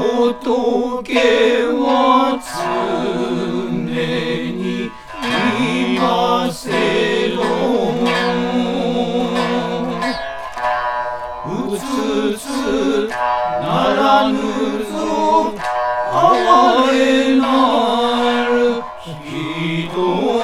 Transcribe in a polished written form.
仏は常にいませろ。うつつならぬぞ哀れなる人